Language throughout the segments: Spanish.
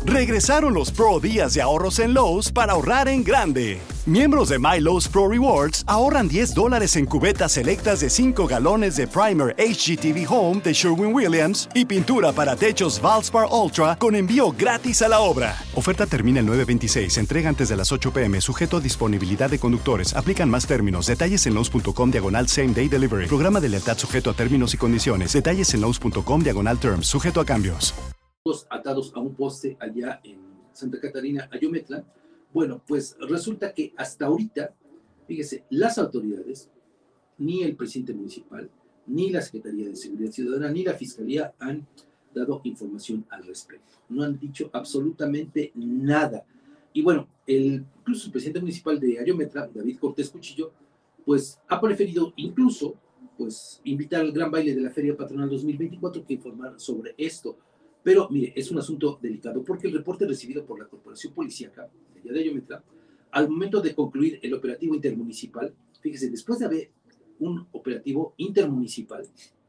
Regresaron los Pro Días de ahorros en Lowe's para ahorrar en grande. Miembros de My Lowe's Pro Rewards ahorran $10 en cubetas selectas de 5 galones de primer HGTV Home de Sherwin-Williams y pintura para techos Valspar Ultra con envío gratis a la obra. Oferta termina el 9/26. Entrega antes de las 8 p.m. Sujeto a disponibilidad de conductores. Aplican más términos. Detalles en Lowe's.com/Same Day Delivery. Programa de lealtad sujeto a términos y condiciones. Detalles en Lowe's.com/Terms. Sujeto a cambios. Atados a un poste allá en Santa Catarina, Ayometla. Bueno, pues resulta que hasta ahorita, fíjese, las autoridades, ni el presidente municipal, ni la Secretaría de Seguridad Ciudadana, ni la Fiscalía han dado información al respecto. No han dicho absolutamente nada. Y bueno, incluso el presidente municipal de Ayometla, David Cortés Cuchillo, pues ha preferido incluso pues invitar al gran baile de la Feria Patronal 2024 que informar sobre esto. Pero, mire, es un asunto delicado porque el reporte recibido por la Corporación Policíaca de Ayometla, al momento de concluir el operativo intermunicipal, fíjese, después de haber un operativo intermunicipal,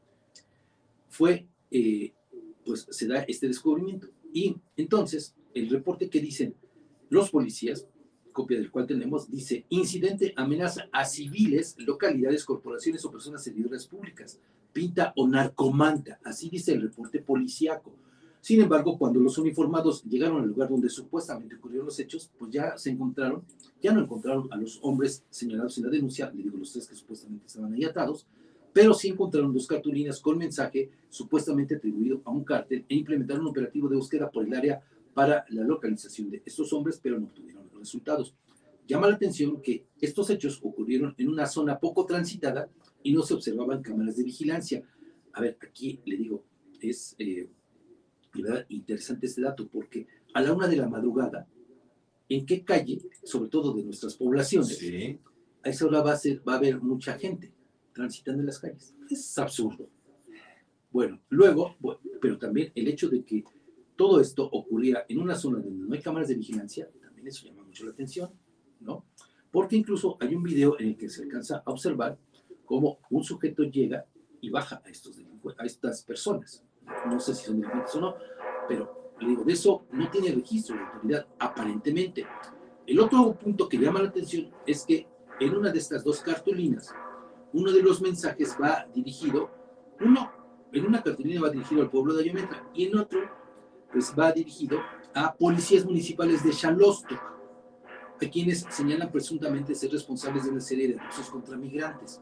pues se da este descubrimiento. Y entonces, el reporte que dicen los policías, copia del cual tenemos, dice: incidente amenaza a civiles, localidades, corporaciones o personas servidoras públicas, pinta o narcomanta, así dice el reporte policíaco. Sin embargo, cuando los uniformados llegaron al lugar donde supuestamente ocurrieron los hechos, pues ya no encontraron a los hombres señalados en la denuncia, le digo los 3 que supuestamente estaban ahí atados, pero sí encontraron 2 cartulinas con mensaje supuestamente atribuido a un cártel e implementaron un operativo de búsqueda por el área para la localización de estos hombres, pero no obtuvieron resultados. Llama la atención que estos hechos ocurrieron en una zona poco transitada y no se observaban cámaras de vigilancia. A ver, aquí le digo, es interesante este dato, porque a la 1 de la madrugada, ¿en qué calle, sobre todo de nuestras poblaciones, sí, a esa hora va a haber mucha gente transitando en las calles? Es absurdo. Bueno, luego, pero también el hecho de que todo esto ocurriera en una zona donde no hay cámaras de vigilancia, también eso llama mucho la atención, ¿no? Porque incluso hay un video en el que se alcanza a observar cómo un sujeto llega y baja a estas personas. No sé si son delincuentes o no, pero le digo, de eso no tiene registro la autoridad, aparentemente. El otro punto que llama la atención es que en una de estas 2 cartulinas, uno de los mensajes va dirigido, en una cartulina va dirigido al pueblo de Ayometla y en otro, pues va dirigido a policías municipales de Xalostoc, a quienes señalan presuntamente ser responsables de una serie de abusos contra migrantes.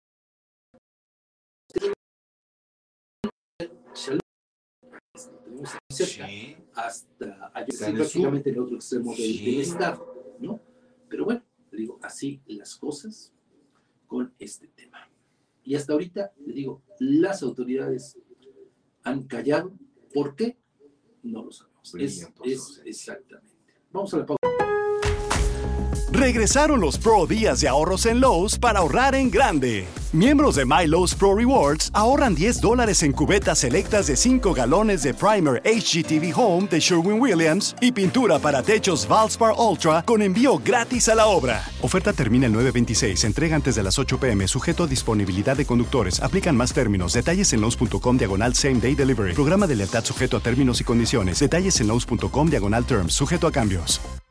Tenemos cerca, sí, hasta prácticamente el otro extremo del estado, ¿no? Pero bueno, le digo, así las cosas con este tema. Y hasta ahorita, le digo, las autoridades han callado. ¿Por qué? No lo sabemos. Es exactamente. Vamos a la pausa. Regresaron los Pro Días de ahorros en Lowe's para ahorrar en grande. Miembros de My Lowe's Pro Rewards ahorran $10 en cubetas selectas de 5 galones de primer HGTV Home de Sherwin-Williams y pintura para techos Valspar Ultra con envío gratis a la obra. Oferta termina el 9/26. Entrega antes de las 8 p.m. Sujeto a disponibilidad de conductores. Aplican más términos. Detalles en Lowe's.com/Same Day Delivery. Programa de lealtad sujeto a términos y condiciones. Detalles en Lowe's.com/Terms. Sujeto a cambios.